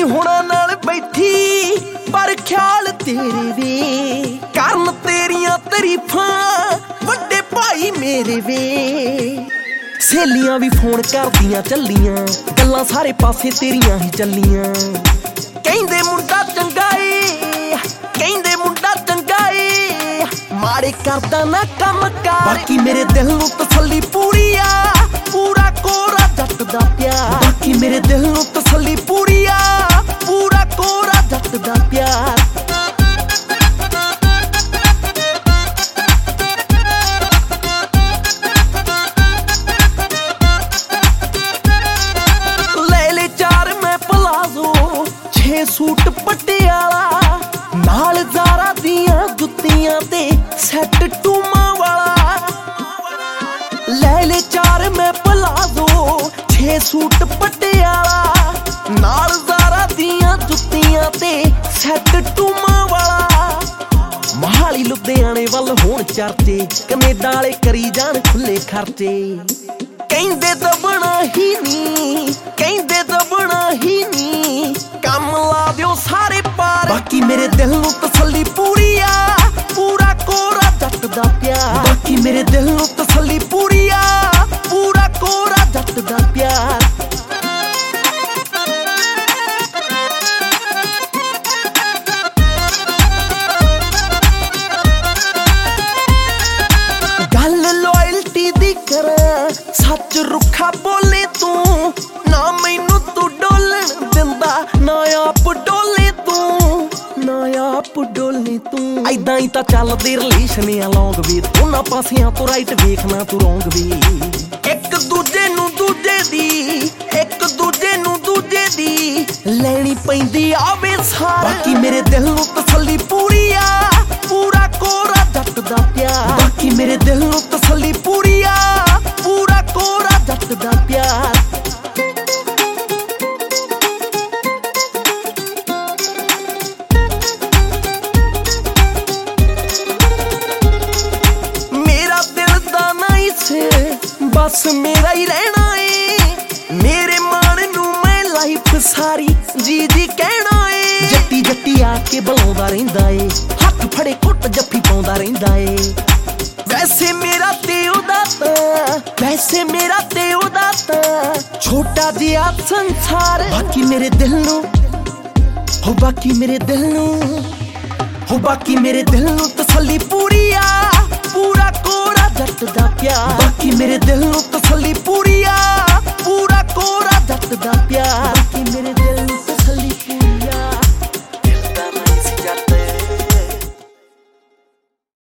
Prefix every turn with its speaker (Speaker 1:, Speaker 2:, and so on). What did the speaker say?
Speaker 1: ਨਹੀਂ ਹੋਣਾ ਨਾਲ ਬੈਠੀ ਪਰ ਖਿਆਲ ਤੇਰੇ ਵੇ ਕਰਨ ਤੇਰੀਆਂ ਤਾਰੀਫਾਂ ਵੱਡੇ ਭਾਈ ਮੇਰੇ ਵੇ ਸਹੇਲੀਆਂ ਵੀ ਫੋਨ ਕਰਦੀਆਂ ਚੱਲੀਆਂ ਗੱਲਾਂ ਸਾਰੇ ਪਾਸੇ ਤੇਰੀਆਂ ਹੀ ਚੱਲੀਆਂ ਕਹਿੰਦੇ ਮੁੰਡਾ ਚੰਗਾ ਏ ਕਹਿੰਦੇ ਮੁੰਡਾ ਚੰਗਾ ਏ ਮਾੜੇ ਕਰਦਾ ਨਾ ਕੰਮ ਕਾਰ ਬਾਕੀ ਮੇਰੇ ਦਿਲ ਨੂੰ ਤਸੱਲੀ ਪੂਰੀ ਆ ਪੂਰਾ ਕੋਰਾ ਜੱਟ ਦਾ ਪਿਆਰ ਬਾਕੀ ਮੇਰੇ ਦਿਲ ਨੂੰ ਤਸੱਲੀ ਪੂਰੀ ਆ ਪੂਰਾ ਕੋਰਾ ਜੱਟ ਦਾ ਪਿਆਰ ਲੈ ਲੈ ਚਾਰ ਮੈਂ ਪਲਾਜ਼ੋ 6 ਸੂਟ ਪਟਿਆਲਾ ਨਾਲ ਜ਼ਾਰਾ ਦੀਆਂ ਜੁੱਤੀਆਂ ਤੇ ਸੈੱਟ ਟੂਮਾਂ ਵਾਲਾ ਲੈ ਲੈ ਚਾਰ ਮੈਂ ਪਲਾਜ਼ੋ 6 ਸੂਟ ਪਟਿਆਲਾ ਨਾਲ ਜ਼ਾਰਾ ਦੀਆਂ ਜੁੱਤੀਆਂ ਤੇ ਸੈੱਟ ਟੂਮਾਂ ਵਾਲਾ ਮਹਾਲੀ ਲੁਧਿਆਣੇ ਵੱਲ ਹੋਣ ਚਰਚੇ ਕੈਨੇਡਾ ਵਾਲੇ ਕਰੀ ਜਾਣ ਖੁੱਲੇ ਖਰਚੇ ਕਹਿੰਦੇ ਦਬਣਾ ਹੀ ਨਹੀਂ ਕਹਿੰਦੇ ਦਬਣਾ ਹੀ ਨਹੀਂ ਕੰਮ ਲਾ ਦਿਓ ਸਾਰੇ ਪਾਰ ਬਾਕੀ ਮੇਰੇ ਦਿਲ ਨੂੰ ਤਸੱਲੀ ਪੂਰੀ ਆ ਪੂਰਾ ਕੋਰਾ ਜੱਟ ਦਾ ਪਿਆਰ ਬਾਕੀ ਮੇਰੇ ਦਿਲ ਨੂੰ ਤਸੱਲੀ ਪੂਰੀ ਆ ਪੂਰਾ ਕੋਰਾ ਜੱਟ ਦਾ ਪਿਆਰ ਗੱਲ ਲੋਇਲਟੀ ਦੀ ਕਰਾਂ ਸੱਚ ਰੁੱਖਾ ਬੋਲੇ ਤੂੰ ਨਾ ਮੈਨੂੰ ਤੂੰ ਡੋਲਣ ਦਿੰਦਾ ਨਾ ਆਪ ਡੋਲੇ ਤੂੰ ਨਾ ਆਪ ਡੋਲੇ ਤੂੰ ਐਦਾਂ ਹੀ ਤਾਂ ਚੱਲਦੇ ਰਿਲੇਸ਼ਨ ਆ ਲੌਂਗ ਵੇ ਦੋਨਾਂ ਪਾਸਿਆਂ ਤੋਂ ਰਾਈਟ ਵੇਖਣਾ ਤੂੰ ਰੌਂਗ ਵੇ ਇੱਕ ਦੂਜੇ ਨੂੰ ਦੂਜੇ ਦੀ ਲੈਣੀ ਪੈਂਦੀ ਆਵੇ ਸਾਰ ਬਾਕੀ ਮੇਰੇ ਦਿਲ ਨੂੰ ਤਸੱਲੀ ਪੂਰੀ ਆ ਪੂਰਾ ਕੋਰਾ ਜੱਟ ਦਾ ਪਿਆਰ ਬਾਕੀ ਮੇਰੇ ਦਿਲ ਨੂੰ ਤਸੱਲੀ ਪੂਰੀ ਆ ਪੂਰਾ ਕੋਰਾ ਜੱਟ ਦਾ ਪਿਆਰ ਮੇਰਾ ਦਿਲ ਦਾ ਨਾ ਇਸੇ ਬਸ ਮੇਰਾ ਹੀ ਰਹਿਣਾ ਏ ਮੇਰੇ ਮਨ ਨੂੰ ਮੈਂ ਲਾਈਫ ਸਾਰੀ ਜੀ ਜੀ ਕਹਿਣਾ ਏ ਜੱਟੀ ਜੱਟੀ ਆ ਕੇ ਬੁਲਾਉਂਦਾ ਰਹਿੰਦਾ ਏ ਹੱਥ ਫੜੇ ਘੁੱਟ ਜੱਫੀ ਪਾਉਂਦਾ ਰਹਿੰਦਾ ਏ ਵੈਸੇ ਮੇਰਾ ਤੇ ਉਹਦਾ ਤਾਂ ਛੋਟਾ ਜਿਹਾ ਸੰਸਾਰ ਬਾਕੀ ਮੇਰੇ ਦਿਲ ਨੂੰ ਬਾਕੀ ਮੇਰੇ ਦਿਲ ਨੂੰ ਤਸੱਲੀ ਪੂਰੀ ਆ ਪੂਰਾ ਕੋਰਾ ਜੱਟ ਦਾ ਪਿਆਰ ਬਾਕੀ ਮੇਰੇ ਦਿਲ ਨੂੰ